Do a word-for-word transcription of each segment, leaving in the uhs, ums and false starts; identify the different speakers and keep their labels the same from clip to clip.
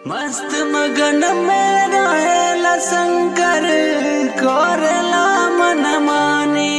Speaker 1: मस्त मगन में रहेला शंकर करेला मन मानी।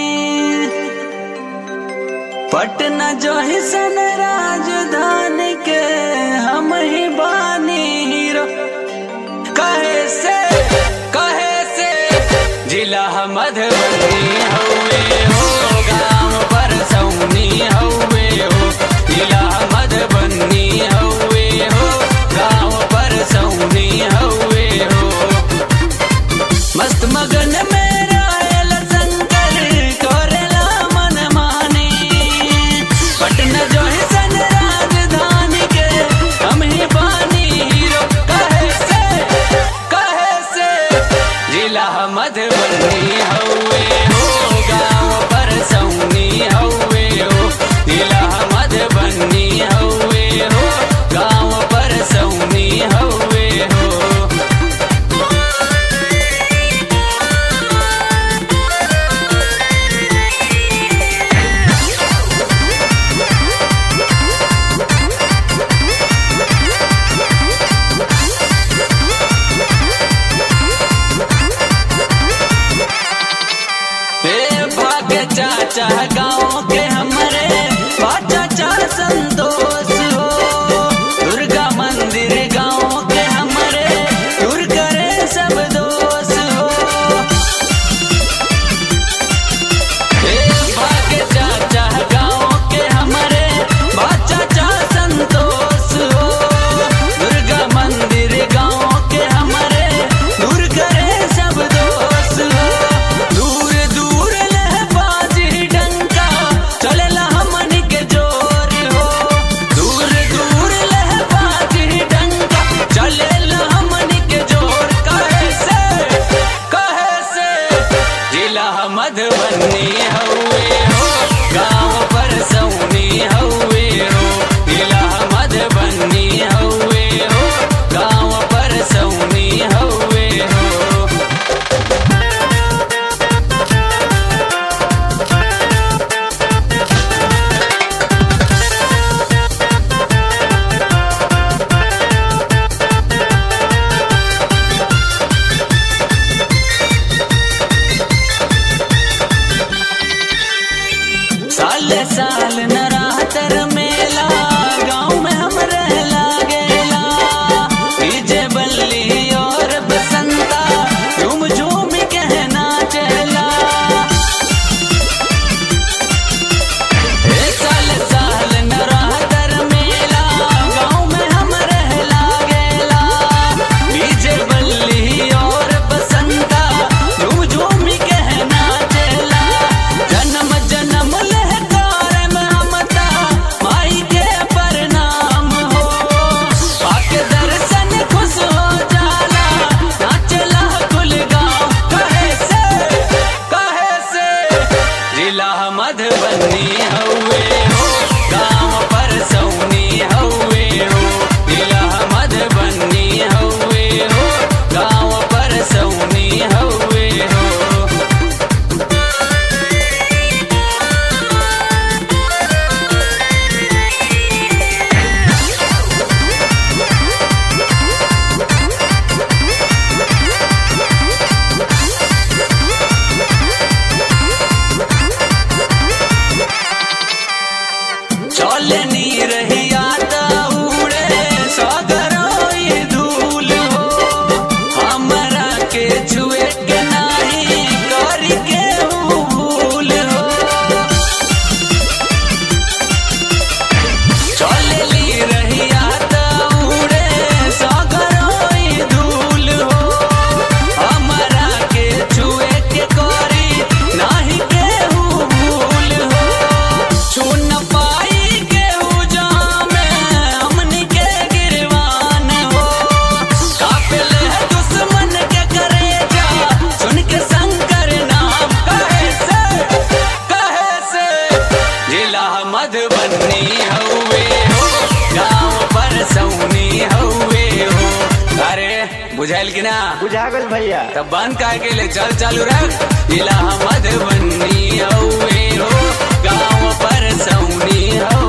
Speaker 1: पटना जो ही सन राजधानी के हम ही बानी हीरो। कहे से कहे से जिला मधुबनी हवे हो, गाँव पर सौनी हवे हो। जिला मधुबनी हवे हो, गाँव पर सौनी हवे हो। मस्त मगन में रहेला शंकर करेला मन मानी। पटना जो है सन राजधानी के हम ही बानी हीरो। कहे से कहे से जिला मधुबनी हवे हो, गाँव पर सौनी हवे हो। जिला मधुबनी हवे हो, गाँव पर सौनी हवे हो। चाचा गाँव के हमरे चाचा संतोष हो। दुर्गा मंदिर गाँव के हमरे दूर करे सब दोष हो। भाग्य चाचा गाँव के हमरे चाचा संतोष हो। दुर्गा मंदिर गाँव के हमरे दूर करे सब दोष हो। दूर दूर चलेला हमनी के जोर हो। दूर दूर लहबाजी डंका चलेला हमनी के जोर। कहे से कहे से जिला मधुबनी हवे हो, गाँव पर सौनी हवे हो। जिला मधुबनी हवे हो, गाँव पर सौनी हवे हो। साल साल नरातर मेला गाँव में हम रह लागेला। डीजे बल्ली और बसंता झूम झूम के नाचेला। साल साल नरातर मेला गाँव में हम रह लागेला। डीजे बल्ली और बसंता झूम झूम के नाचेला। जन्म जन्म मधुबनी हवे हो, गाँव पर सौनी हवे हो। जिला मधुबनी हवे हो, गाँव पर सौनी हवे हो। चलनी रहिया उड़े सगरोई धूल हो। हमरा के छुए के नाही करी के भूल हो। चलनी रहिया उड़े सगरोई धूल हो। हमरा के छुए के करी नाही के भूल हो। छू न पाई मधुबनी हवे हो, गाँव पर सौनी हवे हो। अरे बुझाइल कि ना?
Speaker 2: बुझा गल भैया।
Speaker 1: तब बंद करके ले चल चालू रख। जिला मधुबनी हवे हो, गाँव पर सौनी हवे।